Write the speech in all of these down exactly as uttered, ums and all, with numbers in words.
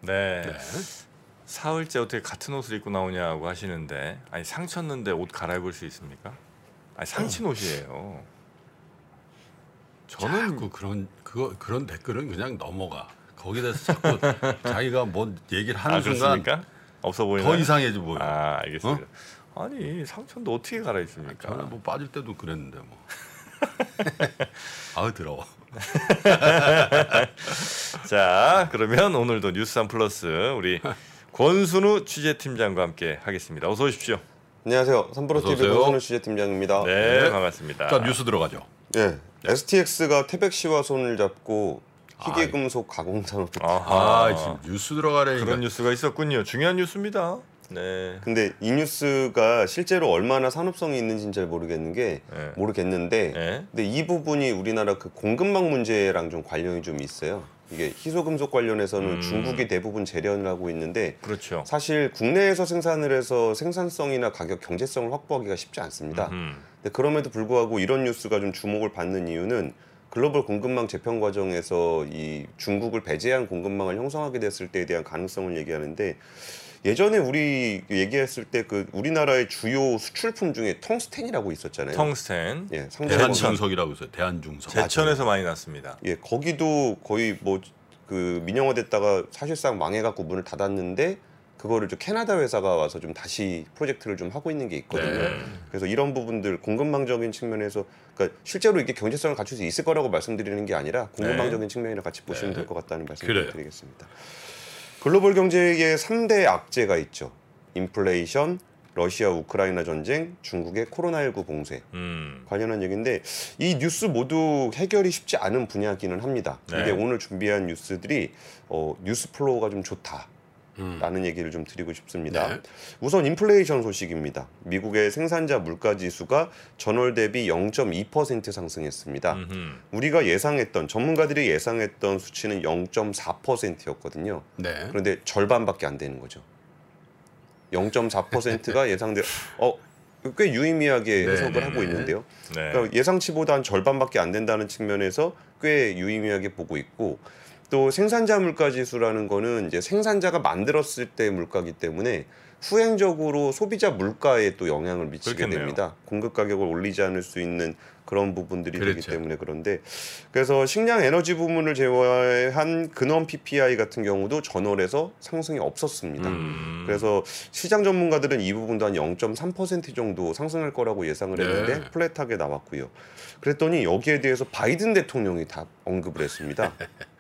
네. 네. 사흘째 어떻게 같은 옷을 입고 나오냐고 하시는데 아니 상쳤는데 옷 갈아입을 수 있습니까? 아니 상친 옷이에요. 저는 자꾸 그런 그거 그런 댓글은 그냥 넘어가. 거기에 대해서 자꾸 자기가 뭐 얘기를 하는 아, 순간 그렇습니까? 없어 보이나요? 더 이상해져 보여. 아 알겠습니다. 어? 아니 상처인데 어떻게 갈아입습니까? 저는 뭐 빠질 때도 그랬는데 뭐. 아우 더러워. 자 그러면 오늘도 뉴스 한 플러스 우리 권순우 취재팀장과 함께 하겠습니다. 어서 오십시오. 안녕하세요. 삼프로티비 권순우 취재팀장입니다. 네, 네 반갑습니다. 자 뉴스 들어가죠. 네, 에스티엑스가 태백시와 손을 잡고 희귀금속 가공산업. 아, 지금 뉴스 들어가려니까 그런 뉴스가 있었군요. 중요한 뉴스입니다. 네. 근데 이 뉴스가 실제로 얼마나 산업성이 있는지는 잘 모르겠는 게 네. 모르겠는데, 네. 근데 이 부분이 우리나라 그 공급망 문제랑 좀 관련이 좀 있어요. 이게 희소금속 관련해서는 음. 중국이 대부분 재련을 하고 있는데, 그렇죠. 사실 국내에서 생산을 해서 생산성이나 가격 경제성을 확보하기가 쉽지 않습니다. 음흠. 근데 그럼에도 불구하고 이런 뉴스가 좀 주목을 받는 이유는 글로벌 공급망 재편 과정에서 이 중국을 배제한 공급망을 형성하게 됐을 때에 대한 가능성을 얘기하는데, 예전에 우리 얘기했을 때 그 우리나라의 주요 수출품 중에 텅스텐이라고 있었잖아요. 텅스텐. 예, 상당히 대한중석이라고 있어요. 대한중석. 제천에서 많이 났습니다. 예, 거기도 거의 뭐 그 민영화됐다가 사실상 망해갖고 문을 닫았는데, 그거를 좀 캐나다 회사가 와서 좀 다시 프로젝트를 좀 하고 있는 게 있거든요. 네. 그래서 이런 부분들 공급망적인 측면에서, 그러니까 실제로 이게 경제성을 갖출 수 있을 거라고 말씀드리는 게 아니라 공급망적인 네. 측면이랑 같이 보시면 네. 될 것 같다는 말씀을 그래요. 드리겠습니다. 글로벌 경제의 삼 대 악재가 있죠. 인플레이션, 러시아 우크라이나 전쟁, 중국의 코로나십구 봉쇄 음. 관련한 얘기인데, 이 뉴스 모두 해결이 쉽지 않은 분야기는 합니다. 네. 이게 오늘 준비한 뉴스들이 어, 뉴스 플로우가 좀 좋다. 음. 라는 얘기를 좀 드리고 싶습니다. 네. 우선 인플레이션 소식입니다. 미국의 생산자 물가 지수가 전월 대비 영 점 이 퍼센트 상승했습니다. 음흠. 우리가 예상했던, 전문가들이 예상했던 수치는 영 점 사 퍼센트였거든요. 네. 그런데 절반밖에 안 되는 거죠. 영 점 사 퍼센트가 예상대 어, 꽤 유의미하게 네, 해석을 네, 하고 네. 있는데요. 네. 그러니까 예상치보다 한 절반밖에 안 된다는 측면에서 꽤 유의미하게 보고 있고, 또 생산자 물가 지수라는 거는 이제 생산자가 만들었을 때 물가이기 때문에 후행적으로 소비자 물가에 또 영향을 미치게 그렇겠네요. 됩니다. 공급 가격을 올리지 않을 수 있는 그런 부분들이 그렇죠. 되기 때문에. 그런데 그래서 식량 에너지 부문을 제외한 근원 피피아이 같은 경우도 전월에서 상승이 없었습니다. 음. 그래서 시장 전문가들은 이 부분도 한 영 점 삼 퍼센트 정도 상승할 거라고 예상을 했는데 네. 플랫하게 나왔고요. 그랬더니 여기에 대해서 바이든 대통령이 다 언급을 했습니다.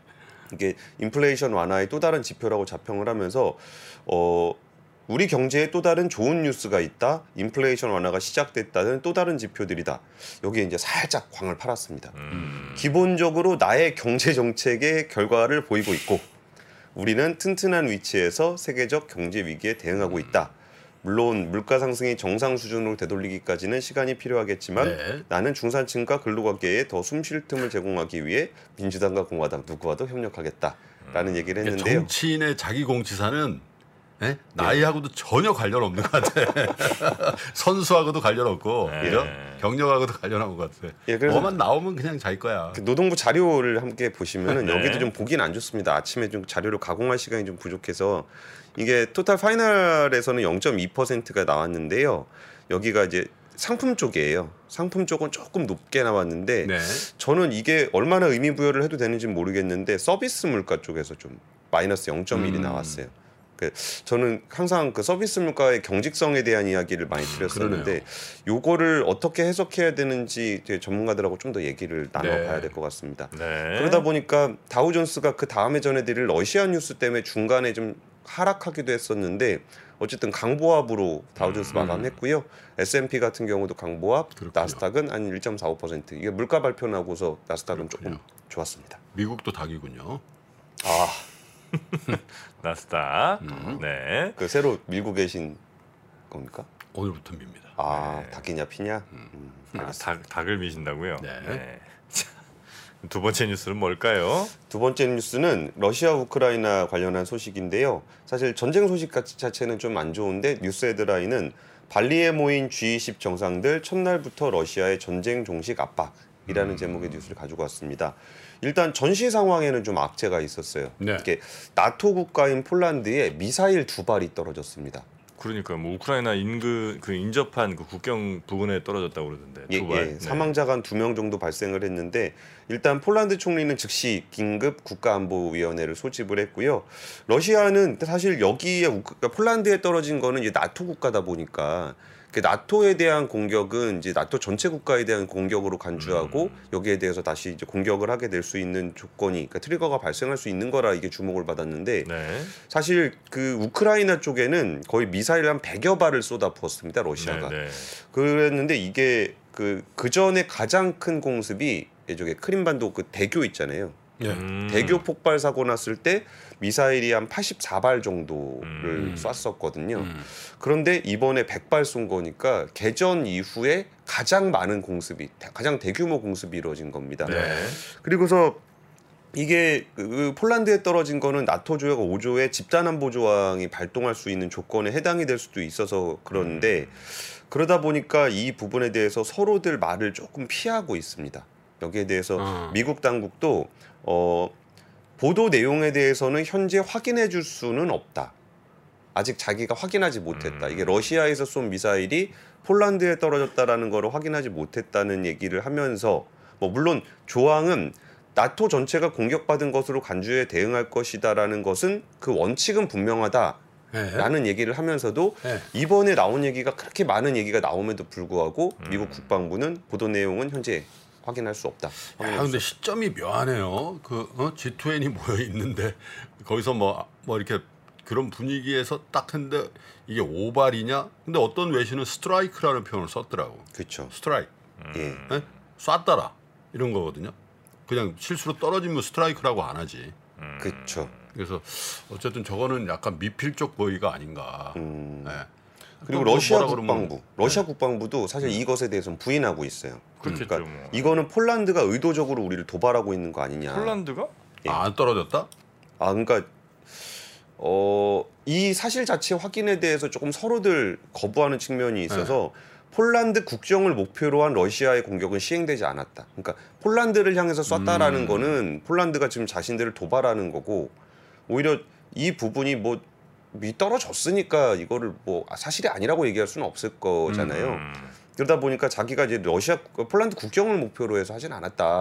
이게 인플레이션 완화의 또 다른 지표라고 자평을 하면서 어, 우리 경제에 또 다른 좋은 뉴스가 있다. 인플레이션 완화가 시작됐다는 또 다른 지표들이다. 여기에 이제 살짝 광을 팔았습니다. 음. 기본적으로 나의 경제 정책의 결과를 보이고 있고, 우리는 튼튼한 위치에서 세계적 경제 위기에 대응하고 있다. 물론 물가 상승이 정상 수준으로 되돌리기까지는 시간이 필요하겠지만 네. 나는 중산층과 근로가계에 더 숨쉴 틈을 제공하기 위해 민주당과 공화당 누구와도 협력하겠다라는 얘기를 그러니까 했는데요. 정치인의 자기 공치사는 예? 나이하고도 전혀 관련 없는 것 같아. 선수하고도 관련 없고 네. 그죠? 경력하고도 관련 없는 것 같아. 예, 그래서 뭐만 나오면 그냥 자기 거야. 그 노동부 자료를 함께 보시면은 네. 여기도 좀 보기는 안 좋습니다. 아침에 좀 자료를 가공할 시간이 좀 부족해서 이게 토탈 파이널에서는 영 점 이 퍼센트가 나왔는데요. 여기가 이제 상품 쪽이에요. 상품 쪽은 조금 높게 나왔는데 네. 저는 이게 얼마나 의미 부여를 해도 되는지 모르겠는데 서비스 물가 쪽에서 좀 마이너스 영 점 일이 음. 나왔어요. 그 저는 항상 그 서비스 물가의 경직성에 대한 이야기를 많이 드렸었는데 그러네요. 요거를 어떻게 해석해야 되는지 이제 전문가들하고 좀 더 얘기를 나눠봐야 네. 될 것 같습니다. 네. 그러다 보니까 다우존스가 그 다음에 전해드릴 러시아 뉴스 때문에 중간에 좀 하락하기도 했었는데 어쨌든 강보합으로 다우존스 음. 마감했고요. 에스 앤 피 같은 경우도 강보합, 그렇군요. 나스닥은 한 일 점 사오 퍼센트. 이게 물가 발표 나고서 나스닥은 그렇군요. 조금 좋았습니다. 미국도 닭이군요. 아, 나스닥. 음. 네. 그 새로 밀고 계신 겁니까? 오늘부터 밉니다. 아, 네. 닭이냐 피냐? 음, 아, 닭, 닭을 미신다고요? 네. 자, 두 번째 뉴스는 뭘까요? 두 번째 뉴스는 러시아 우크라이나 관련한 소식인데요. 사실 전쟁 소식 자체는 좀 안 좋은데 뉴스 헤드라인은 발리에 모인 지 이십 정상들 첫날부터 러시아의 전쟁 종식 압박 이라는 제목의 뉴스를 가지고 왔습니다. 일단 전시 상황에는 좀 악재가 있었어요. 네. 이게 나토 국가인 폴란드에 미사일 두 발이 떨어졌습니다. 그러니까 뭐 우크라이나 인근 그 인접한 그 국경 부근에 떨어졌다고 그러던데. 예, 두 발. 예, 네. 사망자가 한 두 명 정도 발생을 했는데 일단 폴란드 총리는 즉시 긴급 국가안보위원회를 소집을 했고요. 러시아는 사실 여기에 우크, 폴란드에 떨어진 거는 이제 나토 국가다 보니까 그 나토에 대한 공격은 이제 나토 전체 국가에 대한 공격으로 간주하고 음. 여기에 대해서 다시 이제 공격을 하게 될 수 있는 조건이 그러니까 트리거가 발생할 수 있는 거라 이게 주목을 받았는데 네. 사실 그 우크라이나 쪽에는 거의 미사일 한 백여 발을 쏟아부었습니다. 러시아가. 네, 네. 그랬는데 이게 그 그전에 가장 큰 공습이 이쪽에 크림반도 그 대교 있잖아요. 예. 음. 대교 폭발 사고 났을 때 미사일이 한 팔십사 발 정도를 음. 쐈었거든요. 음. 그런데 이번에 백 발 쏜 거니까 개전 이후에 가장 많은 공습이 가장 대규모 공습이 이루어진 겁니다. 네. 그리고서 이게 그 폴란드에 떨어진 거는 나토 조약 오 조의 집단안보 조항이 발동할 수 있는 조건에 해당이 될 수도 있어서 그런데 그러다 보니까 이 부분에 대해서 서로들 말을 조금 피하고 있습니다. 여기에 대해서 어. 미국 당국도 어, 보도 내용에 대해서는 현재 확인해 줄 수는 없다. 아직 자기가 확인하지 못했다. 이게 러시아에서 쏜 미사일이 폴란드에 떨어졌다라는 거를 확인하지 못했다는 얘기를 하면서 뭐 물론 조항은 나토 전체가 공격받은 것으로 간주에 대응할 것이다라는 것은 그 원칙은 분명하다라는 예. 얘기를 하면서도 예. 이번에 나온 얘기가 그렇게 많은 얘기가 나옴에도 불구하고 음. 미국 국방부는 보도 내용은 현재 확인할 수 없다. 야, 확인할 수 근데 시점이 묘하네요. 그 어? 지 이십이 모여 있는데 거기서 뭐 뭐 이렇게 그런 분위기에서 딱 했는데 이게 오발이냐? 근데 어떤 외신은 스트라이크라는 표현을 썼더라고. 그렇죠. 스트라이크. 예. 예? 쐈더라. 이런 거거든요. 그냥 실수로 떨어지면 스트라이크라고 안 하지. 그렇죠. 그래서 어쨌든 저거는 약간 미필적 보이가 아닌가. 음. 예. 그리고 뭐 러시아 뭐라 그러면- 국방부, 러시아 국방부도 사실 이것에 대해서는 부인하고 있어요. 그렇겠죠. 그러니까 뭐. 이거는 폴란드가 의도적으로 우리를 도발하고 있는 거 아니냐. 폴란드가? 예. 아, 안 떨어졌다? 아, 그러니까 어, 이 사실 자체 확인에 대해서 조금 서로들 거부하는 측면이 있어서 폴란드 국정을 목표로 한 러시아의 공격은 시행되지 않았다. 그러니까 폴란드를 향해서 쐈다라는 음. 거는 폴란드가 지금 자신들을 도발하는 거고 오히려 이 부분이 뭐 미 떨어졌으니까 이거를 뭐 사실이 아니라고 얘기할 수는 없을 거잖아요. 음. 그러다 보니까 자기가 이제 러시아 폴란드 국경을 목표로 해서 하진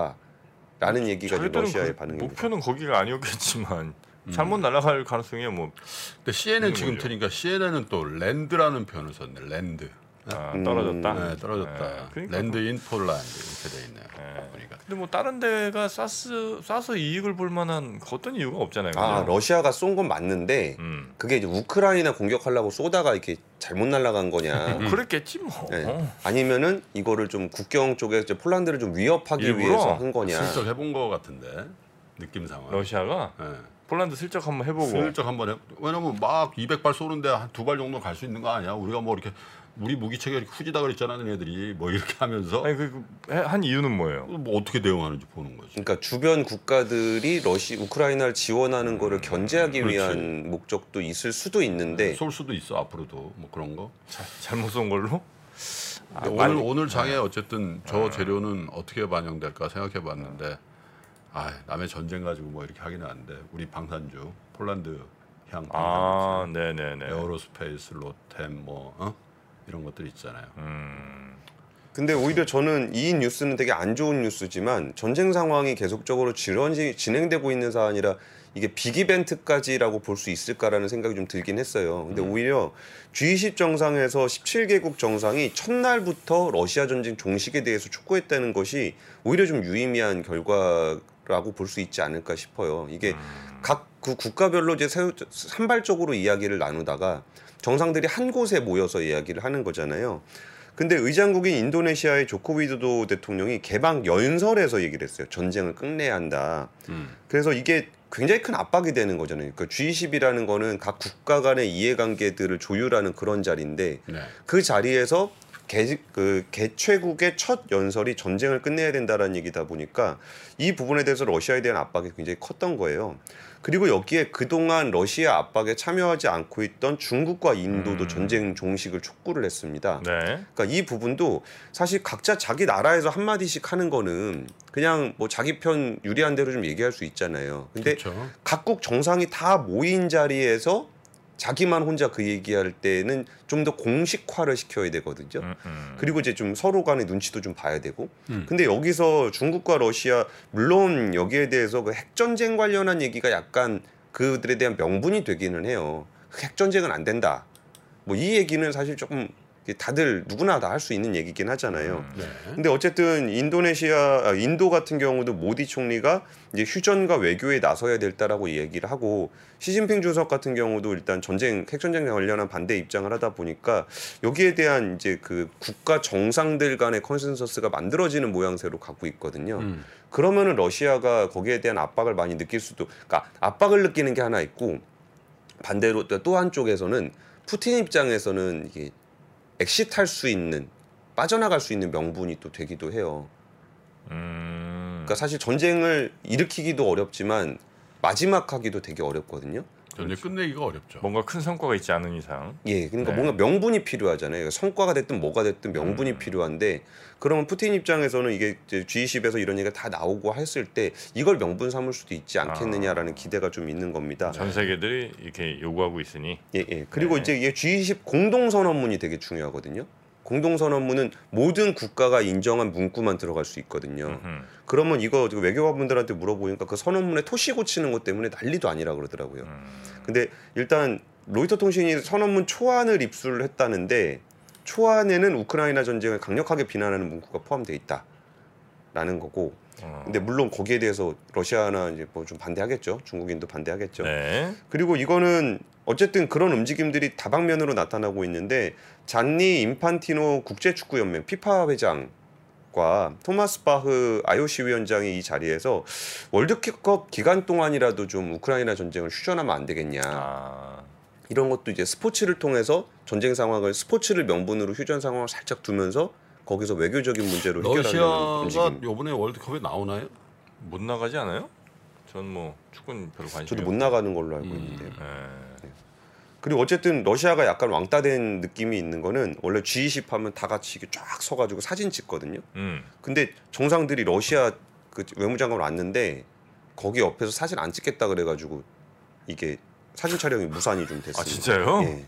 않았다라는 얘기가 이제 자기들은 러시아의 그 반응입니다. 목표는 거기가 아니었겠지만 잘못 날아갈 가능성이 뭐 근데 씨엔엔 있는 지금 거죠. 트니까 씨엔엔은 또 랜드라는 표현을 썼네. 랜드. 아, 음. 떨어졌다. 네, 떨어졌다. 네, 그러니까 랜드 인 폴란드 이렇게 돼 있네요. 네. 보니까. 근데 뭐 다른 데가 쏴서 쏴서 이익을 볼 만한 어떤 이유가 없잖아요. 아, 그죠? 러시아가 쏜 건 맞는데 음. 그게 이제 우크라이나 공격하려고 쏘다가 이렇게 잘못 날아간 거냐? 뭐 그랬겠지 뭐. 네. 어. 아니면은 이거를 좀 국경 쪽에 이제 폴란드를 좀 위협하기 일부러? 위해서 한 거냐? 슬쩍 해본 거 같은데 느낌상은. 러시아가 예. 폴란드 슬쩍 한번 해보고. 슬쩍 한번 해. 왜냐면 막 이백 발 쏘는데 한 두 발 정도 갈 수 있는 거 아니야? 우리가 뭐 이렇게 우리 무기체계 이렇게 후지다 그랬잖아, 얘들이 뭐 이렇게 하면서 아니 그, 그 한 이유는 뭐예요? 뭐 어떻게 대응하는지 보는 거지. 그러니까 주변 국가들이 러시 우크라이나를 지원하는 거를 견제하기 그렇지. 위한 목적도 있을 수도 있는데 쏠 수도 있어 앞으로도 뭐 그런 거. 자, 잘못 쏜 걸로? 아, 근데 많이- 오늘 오늘 장에 어쨌든 저 재료는 어떻게 반영될까 생각해봤는데, 아 남의 전쟁 가지고 뭐 이렇게 하기는 안 돼. 우리 방산주 폴란드 향 아, 방산주, 네네네. 에어로스페이스, 로템 뭐 어? 이런 것들 있잖아요. 음. 근데 오히려 저는 이 뉴스는 되게 안 좋은 뉴스지만 전쟁 상황이 계속적으로 지런지 진행되고 있는 사안이라 이게 빅 이벤트까지라고 볼 수 있을까라는 생각이 좀 들긴 했어요. 근데 오히려 지 이십 정상에서 십칠 개국 정상이 첫날부터 러시아 전쟁 종식에 대해서 촉구했다는 것이 오히려 좀 유의미한 결과라고 볼 수 있지 않을까 싶어요. 이게 각 그 국가별로 이제 세- 산발적으로 이야기를 나누다가 정상들이 한 곳에 모여서 이야기를 하는 거잖아요. 근데 의장국인 인도네시아의 조코 위도도 대통령이 개방 연설에서 얘기를 했어요. 전쟁을 끝내야 한다. 음. 그래서 이게 굉장히 큰 압박이 되는 거잖아요. 그러니까 지 이십이라는 거는 각 국가 간의 이해관계들을 조율하는 그런 자리인데 네. 그 자리에서 개, 그 개최국의 첫 연설이 전쟁을 끝내야 된다라는 얘기다 보니까 이 부분에 대해서 러시아에 대한 압박이 굉장히 컸던 거예요. 그리고 여기에 그동안 러시아 압박에 참여하지 않고 있던 중국과 인도도 음. 전쟁 종식을 촉구를 했습니다. 네. 그러니까 이 부분도 사실 각자 자기 나라에서 한마디씩 하는 거는 그냥 뭐 자기 편 유리한 대로 좀 얘기할 수 있잖아요. 근데 그렇죠. 각국 정상이 다 모인 자리에서 자기만 혼자 그 얘기할 때는 좀 더 공식화를 시켜야 되거든요. 음, 음. 그리고 이제 좀 서로 간의 눈치도 좀 봐야 되고. 음. 근데 여기서 중국과 러시아 물론 여기에 대해서 그 핵전쟁 관련한 얘기가 약간 그들에 대한 명분이 되기는 해요. 핵전쟁은 안 된다. 뭐 이 얘기는 사실 조금 다들 누구나 다 할 수 있는 얘기긴 하잖아요. 네. 근데 어쨌든 인도네시아, 아, 인도 같은 경우도 모디 총리가 이제 휴전과 외교에 나서야 될다라고 얘기를 하고 시진핑 주석 같은 경우도 일단 전쟁, 핵전쟁 관련한 반대 입장을 하다 보니까 여기에 대한 이제 그 국가 정상들 간의 컨센서스가 만들어지는 모양새로 가고 있거든요. 음. 그러면은 러시아가 거기에 대한 압박을 많이 느낄 수도, 그러니까 압박을 느끼는 게 하나 있고 반대로 또 한쪽에서는 푸틴 입장에서는 이게 엑시트할 수 있는 빠져나갈 수 있는 명분이 또 되기도 해요. 음. 그러니까 사실 전쟁을 일으키기도 어렵지만 마지막 하기도 되게 어렵거든요. 전쟁 끝내기가 어렵죠. 뭔가 큰 성과가 있지 않은 이상. 예, 그러니까 네. 뭔가 명분이 필요하잖아요. 그러니까 성과가 됐든 뭐가 됐든 명분이 음. 필요한데 그러면 푸틴 입장에서는 이게 이제 지 이십에서 이런 얘기가 다 나오고 했을 때 이걸 명분 삼을 수도 있지 않겠느냐라는 아. 기대가 좀 있는 겁니다. 전 세계들이 이렇게 요구하고 있으니. 예, 예. 그리고 네. 이제 이게 지 이십 공동선언문이 되게 중요하거든요. 공동선언문은 모든 국가가 인정한 문구만 들어갈 수 있거든요. 음흠. 그러면 이거 외교관분들한테 물어보니까 그 선언문에 토시 고치는 것 때문에 난리도 아니라 그러더라고요. 음. 근데 일단 로이터 통신이 선언문 초안을 입수를 했다는데 초안에는 우크라이나 전쟁을 강력하게 비난하는 문구가 포함되어 있다라는 거고. 어. 근데 물론 거기에 대해서 러시아나 이제 뭐 좀 반대하겠죠. 중국인도 반대하겠죠. 네. 그리고 이거는 어쨌든 그런 움직임들이 다방면으로 나타나고 있는데 잔니 인판티노 국제축구연맹 피파 회장과 토마스 바흐 아이오씨 위원장이 이 자리에서 월드컵 기간 동안이라도 좀 우크라이나 전쟁을 휴전하면 안 되겠냐. 아. 이런 것도 이제 스포츠를 통해서 전쟁 상황을 스포츠를 명분으로 휴전 상황을 살짝 두면서 거기서 외교적인 문제로 해결하는 러시아가 움직임. 이번에 월드컵에 나오나요? 못 나가지 않아요? 전 뭐 축구는 별로 관심이 저도 못 없- 나가는 걸로 알고 음. 있는데요. 네. 그리고 어쨌든 러시아가 약간 왕따된 느낌이 있는 거는 원래 지 이십 하면 다 같이 이렇게 쫙 서가지고 사진 찍거든요. 음. 근데 정상들이 러시아 그 외무장관을 왔는데 거기 옆에서 사진 안 찍겠다 그래가지고 이게 사진 촬영이 무산이 좀 됐습니다. 아 진짜요? 예.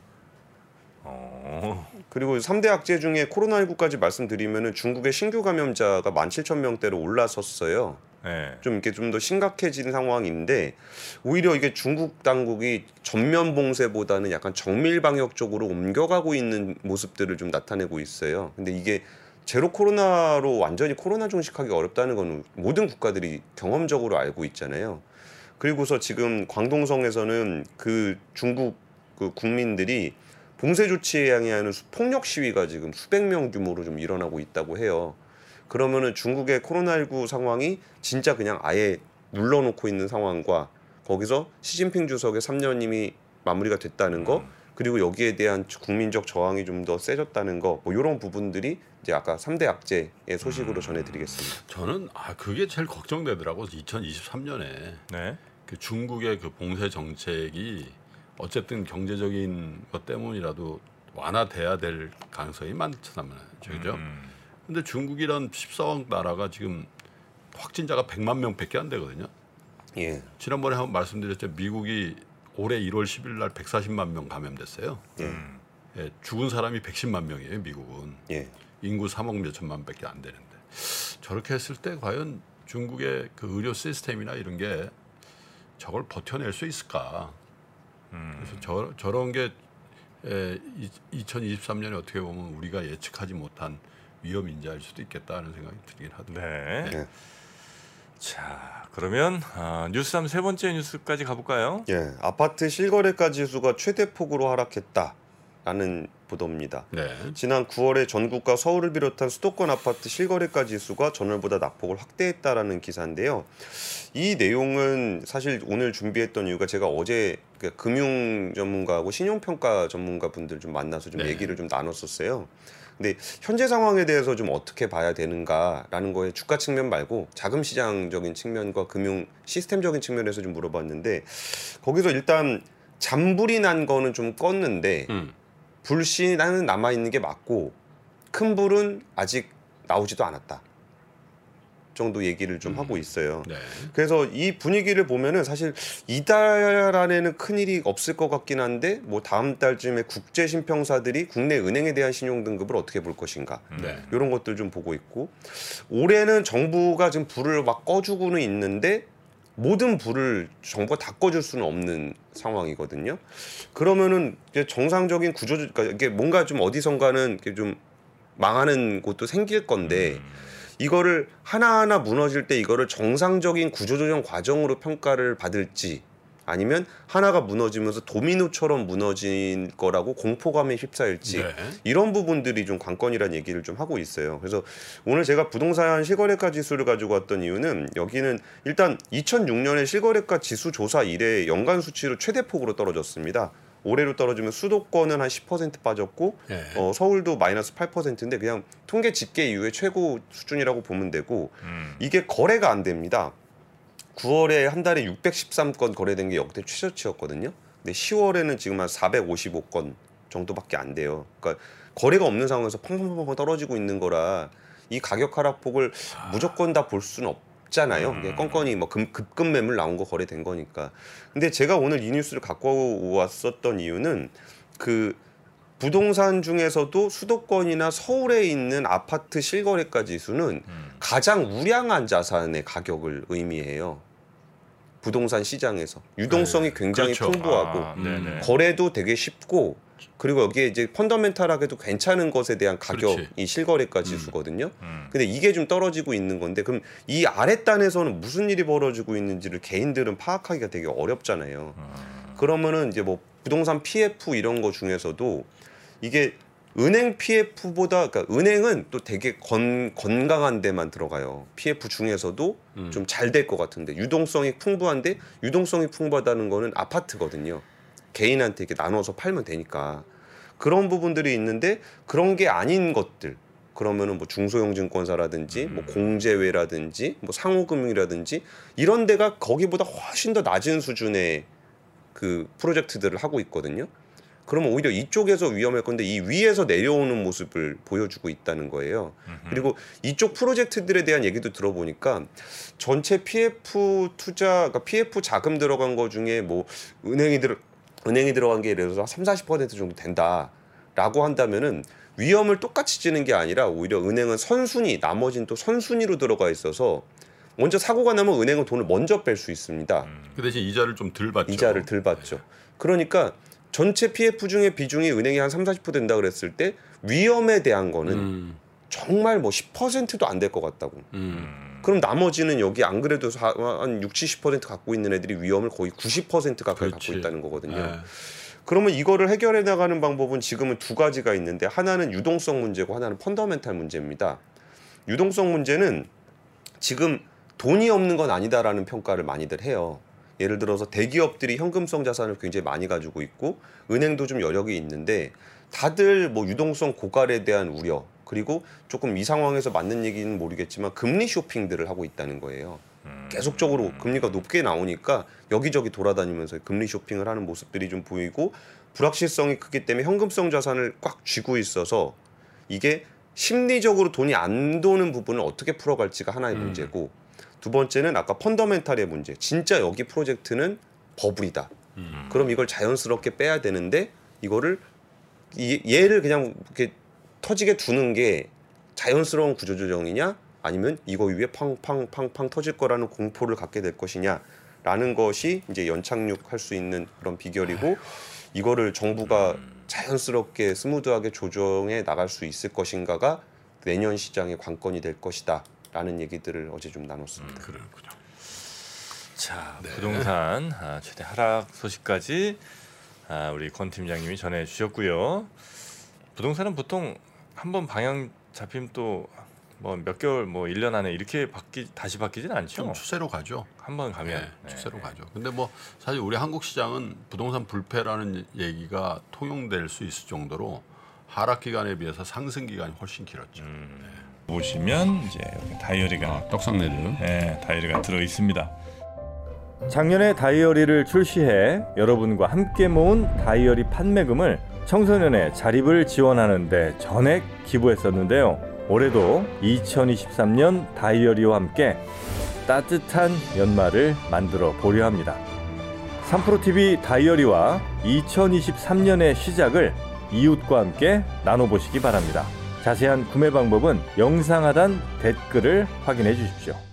어. 그리고 삼 대 악재 중에 코로나십구까지 말씀드리면은 중국의 신규 감염자가 만 칠천 명대로 올라섰어요. 네. 좀 이렇게 좀 더 심각해진 상황인데 오히려 이게 중국 당국이 전면 봉쇄보다는 약간 정밀 방역 쪽으로 옮겨가고 있는 모습들을 좀 나타내고 있어요. 근데 이게 제로 코로나로 완전히 코로나 종식하기 어렵다는 건 모든 국가들이 경험적으로 알고 있잖아요. 그리고서 지금 광동성에서는 그 중국 그 국민들이 봉쇄 조치에 항의하는 수- 폭력 시위가 지금 수백 명 규모로 좀 일어나고 있다고 해요. 그러면은 중국의 코로나십구 상황이 진짜 그냥 아예 눌러놓고 있는 상황과 거기서 시진핑 주석의 삼 년임이 마무리가 됐다는 거, 그리고 여기에 대한 국민적 저항이 좀 더 세졌다는 거, 뭐 이런 부분들이 이제 아까 삼 대 악재의 소식으로 전해드리겠습니다. 저는 아 그게 제일 걱정되더라고. 이천이십삼 년에 네. 그 중국의 그 봉쇄 정책이 어쨌든 경제적인 것 때문이라도 완화돼야 될 가능성이 많잖아요. 그죠? 음. 근데 중국이란 십사억 나라가 지금 확진자가 백만 명밖에 안 되거든요. 예, 지난번에 한번 말씀드렸죠. 미국이 올해 일월 십일 날 백사십만 명 감염됐어요. 예, 음. 예, 죽은 사람이 백십만 명이에요. 미국은 예. 인구 삼억 몇천만밖에 안 되는데 저렇게 했을 때 과연 중국의 그 의료 시스템이나 이런 게 저걸 버텨낼 수 있을까? 음. 그래서 저, 저런 게 에, 이, 이천이십삼 년에 어떻게 보면 우리가 예측하지 못한 위험 인자일 수도 있겠다는 생각이 들긴 하더라고요. 네. 네. 자, 그러면 아, 뉴스삼 세 번째 뉴스까지 가볼까요? 예, 아파트 실거래가 지수가 최대 폭으로 하락했다라는 보도입니다. 네. 지난 구월에 전국과 서울을 비롯한 수도권 아파트 실거래가 지수가 전월보다 낙폭을 확대했다라는 기사인데요. 이 내용은 사실 오늘 준비했던 이유가 제가 어제 금융 전문가하고 신용평가 전문가 분들 좀 만나서 좀 네. 얘기를 좀 나눴었어요. 근데 현재 상황에 대해서 좀 어떻게 봐야 되는가라는 거에 주가 측면 말고 자금 시장적인 측면과 금융 시스템적인 측면에서 좀 물어봤는데 거기서 일단 잔불이 난 거는 좀 껐는데 음. 불씨는 남아 있는 게 맞고 큰 불은 아직 나오지도 않았다 정도 얘기를 좀 음. 하고 있어요. 네. 그래서 이 분위기를 보면은 사실 이달 안에는 큰 일이 없을 것 같긴 한데 뭐 다음 달쯤에 국제 신평사들이 국내 은행에 대한 신용 등급을 어떻게 볼 것인가 네. 이런 것들 좀 보고 있고 올해는 정부가 지금 불을 막 꺼주고는 있는데 모든 불을 정부가 다 꺼줄 수는 없는 상황이거든요. 그러면은 이제 정상적인 구조, 그러니까 이게 뭔가 좀 어디선가는 이렇게 좀 망하는 곳도 생길 건데. 음. 이거를 하나하나 무너질 때 이거를 정상적인 구조조정 과정으로 평가를 받을지 아니면 하나가 무너지면서 도미노처럼 무너진 거라고 공포감에 휩싸일지 네. 이런 부분들이 좀 관건이라는 얘기를 좀 하고 있어요. 그래서 오늘 제가 부동산 실거래가 지수를 가지고 왔던 이유는 여기는 일단 이천육 년에 실거래가 지수 조사 이래 연간 수치로 최대폭으로 떨어졌습니다. 올해로 떨어지면 수도권은 한 십 퍼센트 빠졌고 네. 어, 서울도 마이너스 팔 퍼센트인데 그냥 통계 집계 이후에 최고 수준이라고 보면 되고 음. 이게 거래가 안 됩니다. 구월에 한 달에 육백십삼 건 거래된 게 역대 최저치였거든요. 근데 시월에는 지금 한 사백오십오 건 정도밖에 안 돼요. 그러니까 거래가 없는 상황에서 펑펑펑펑 떨어지고 있는 거라 이 가격 하락폭을 무조건 다 볼 수는 없잖아요. 음. 이게 건건이 뭐 금, 급급 매물 나온 거 거래된 거니까. 근데 제가 오늘 이 뉴스를 갖고 왔었던 이유는 그 부동산 중에서도 수도권이나 서울에 있는 아파트 실거래가 지수는 음. 가장 우량한 자산의 가격을 의미해요. 부동산 시장에서 유동성이 네, 굉장히 그렇죠. 풍부하고 아, 네네. 거래도 되게 쉽고 그리고 여기에 이제 펀더멘탈하게도 괜찮은 것에 대한 가격이 그렇지. 실거래가 지수거든요. 음. 근데 이게 좀 떨어지고 있는 건데 그럼 이 아랫단에서는 무슨 일이 벌어지고 있는지를 개인들은 파악하기가 되게 어렵잖아요. 음. 그러면은 이제 뭐 부동산 피에프 이런 거 중에서도 이게 은행 피에프보다 그러니까 은행은 또 되게 건, 건강한 데만 들어가요. 피에프 중에서도 음. 좀 잘 될 것 같은데 유동성이 풍부한데 유동성이 풍부하다는 거는 아파트거든요. 개인한테 이렇게 나눠서 팔면 되니까 그런 부분들이 있는데 그런 게 아닌 것들 그러면은 뭐 중소형증권사라든지 뭐 공제회라든지 뭐 상호금융이라든지 이런 데가 거기보다 훨씬 더 낮은 수준의 그 프로젝트들을 하고 있거든요. 그러면 오히려 이쪽에서 위험할 건데 이 위에서 내려오는 모습을 보여주고 있다는 거예요. 그리고 이쪽 프로젝트들에 대한 얘기도 들어보니까 전체 피에프 투자, 그러니까 피에프 자금 들어간 거 중에 뭐 은행이 들어 은행이 들어간 게 예를 들어서 삼사십 퍼센트 정도 된다라고 한다면은 위험을 똑같이 지는 게 아니라 오히려 은행은 선순위, 나머지는 또 선순위로 들어가 있어서 먼저 사고가 나면 은행은 돈을 먼저 뺄 수 있습니다. 그 대신 이자를 좀 덜 받죠. 이자를 덜 받죠. 그러니까 전체 피에프 중에 비중이 은행이 한 삼사십 퍼센트 된다 그랬을 때 위험에 대한 거는 음. 정말 뭐 십 퍼센트도 안 될 것 같다고. 음. 그럼 나머지는 여기 안 그래도 한 육십, 칠십 퍼센트 갖고 있는 애들이 위험을 거의 구십 퍼센트 가까이 그렇지. 갖고 있다는 거거든요. 네. 그러면 이거를 해결해 나가는 방법은 지금은 두 가지가 있는데 하나는 유동성 문제고 하나는 펀더멘탈 문제입니다. 유동성 문제는 지금 돈이 없는 건 아니다라는 평가를 많이들 해요. 예를 들어서 대기업들이 현금성 자산을 굉장히 많이 가지고 있고 은행도 좀 여력이 있는데 다들 뭐 유동성 고갈에 대한 우려 그리고 조금 이 상황에서 맞는 얘기는 모르겠지만 금리 쇼핑들을 하고 있다는 거예요. 계속적으로 금리가 높게 나오니까 여기저기 돌아다니면서 금리 쇼핑을 하는 모습들이 좀 보이고 불확실성이 크기 때문에 현금성 자산을 꽉 쥐고 있어서 이게 심리적으로 돈이 안 도는 부분을 어떻게 풀어갈지가 하나의 음. 문제고 두 번째는 아까 펀더멘탈의 문제. 진짜 여기 프로젝트는 버블이다. 음. 그럼 이걸 자연스럽게 빼야 되는데 이거를 이, 얘를 그냥 이렇게 터지게 두는 게 자연스러운 구조조정이냐 아니면 이거 위에 팡팡팡팡 터질 거라는 공포를 갖게 될 것이냐라는 것이 이제 연착륙할 수 있는 그런 비결이고 이거를 정부가 자연스럽게 스무드하게 조정해 나갈 수 있을 것인가가 내년 시장의 관건이 될 것이다라는 얘기들을 어제 좀 나눴습니다. 그렇군요. 자, 네. 부동산 아, 최대 하락 소식까지 아, 우리 권 팀장님이 전해 주셨고요. 부동산은 보통 한번 방향 잡히면 또 뭐 몇 개월 뭐 일 년 안에 이렇게 바뀌 다시 바뀌지는 않죠. 좀 추세로 가죠. 한번 가면 네, 네. 추세로 가죠. 근데 뭐 사실 우리 한국 시장은 부동산 불패라는 얘기가 통용될 수 있을 정도로 하락 기간에 비해서 상승 기간이 훨씬 길었죠. 음. 보시면 이제 여기 다이어리가 아, 떡상내려. 네, 다이어리가 들어 있습니다. 작년에 다이어리를 출시해 여러분과 함께 모은 다이어리 판매금을 청소년의 자립을 지원하는 데 전액 기부했었는데요. 올해도 이천이십삼 년 다이어리와 함께 따뜻한 연말을 만들어 보려 합니다. 삼프로티비 다이어리와 이천이십삼 년의 시작을 이웃과 함께 나눠보시기 바랍니다. 자세한 구매 방법은 영상 하단 댓글을 확인해 주십시오.